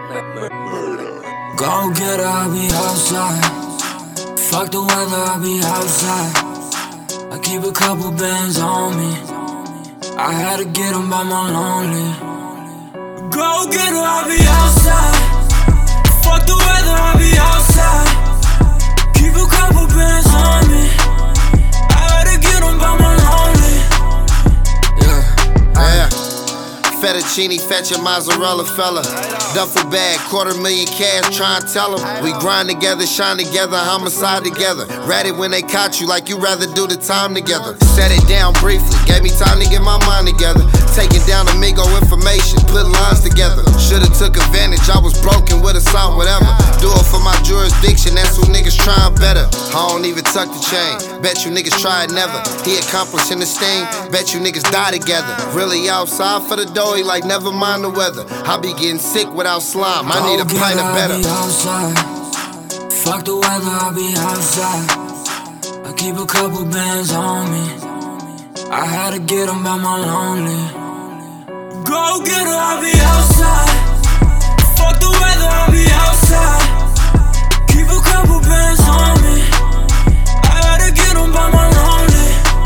Go get her, I'll be outside. Fuck the weather, I'll be outside. I keep a couple bands on me. I had to get them by my lonely. Go get her, I'll be outside. Fuck the weather, I'll be outside. Keep a couple bands on me. I had to get them by my lonely. Yeah. Fettuccine, fetching mozzarella fella. Duffel bag, $250,000 cash, try and tell them. We grind together, shine together, homicide together. Ratted when they caught you like you rather do the time together. Set it down briefly, gave me time to get my mind together. Taking down amigo information, put lines together. Should've took advantage, I was broken with a song, whatever. Do it for my jurisdiction, that's who niggas trying better. I don't even tuck the chain, bet you niggas try it never. He accomplishing this thing, bet you niggas die together. Really outside for the doughy, like never mind the weather. I be getting sick without slime, I need a pint of better. Fuck the weather, I'll be outside. I keep a couple bands on me. I had to get them by my lonely. Go get her, I'll be outside. Fuck the weather, I'll be outside. Keep a couple bands on me. I had to get them by my lonely.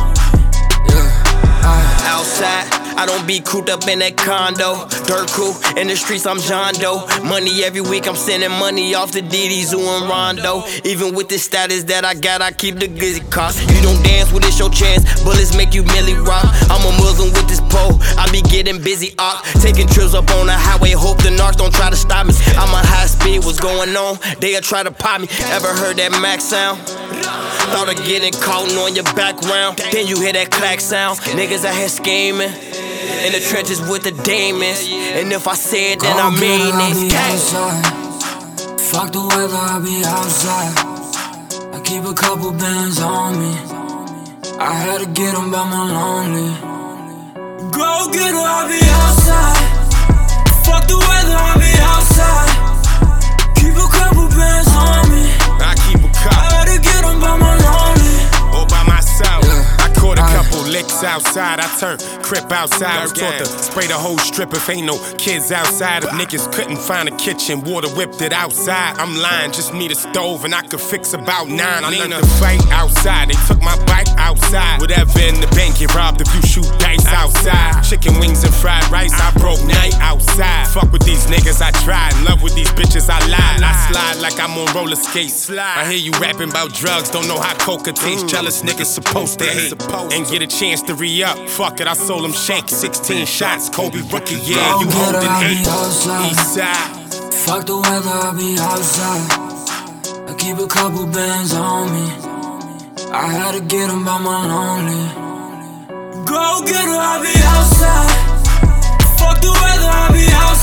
Outside, I don't be cooped up in that condo. Dirt crew, in the streets I'm John Doe. Money every week, I'm sending money off to Diddy, Zoo and Rondo. Even with the status that I got, I keep the glizzy cost. You don't dance with it's your chance, bullets make you Millie rock. I'm a Muslim with this pole, I be getting busy taking trips up on the highway, hope the narcs don't try to stop me. I'm on high speed, what's going on? They'll try to pop me. Ever heard that Mac sound? Thought of getting caught on your background. Then you hear that clack sound. Niggas out here scheming in the trenches with the demons. And if I say it, then I mean it. Fuck the weather, I'll be outside. I keep a couple bands on me. I had to get them by my lonely. Go get her, I'll be outside. Fuck the weather, I'll be outside. Keep a couple bands on me. I keep a couple. I had to get them by my lonely. All by myself. I caught a couple licks outside. I turned crip outside. Was taught to spray the whole strip if ain't no kids outside. If niggas couldn't find a kitchen, water whipped it outside. I'm lying, just need a stove and I could fix about 9. I learned to fight outside. They took my bike outside. Whatever in the bank, get robbed if you shoot dice outside. Chicken wings and fried rice, I broke night outside. Fuck with these niggas, I tried. In love with these bitches, I lied. I slide like I'm on roller skates. I hear you rapping about drugs, don't know how coca tastes. Jealous niggas supposed to hate and get a chance to re-up. Fuck it, I sold them shank. 16 shots, Kobe rookie, yeah, you holding 8. East side. Fuck the weather, I'll be outside. I keep a couple bands on me. I had to get them by my lonely. Go get her, I'll be outside. Fuck the weather, I'll be outside.